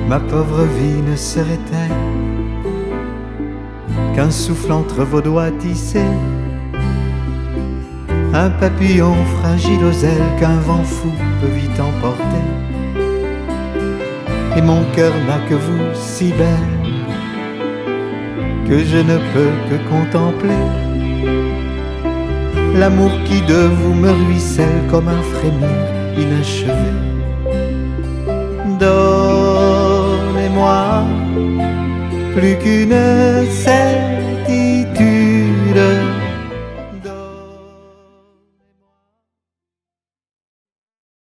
ma pauvre vie ne serait-elle qu'un souffle entre vos doigts tissés, un papillon fragile aux ailes qu'un vent fou peut vite emporter. Et mon cœur n'a que vous si belle que je ne peux que contempler l'amour qui de vous me ruisselle comme un frémir inachevé. Donnez-moi plus qu'une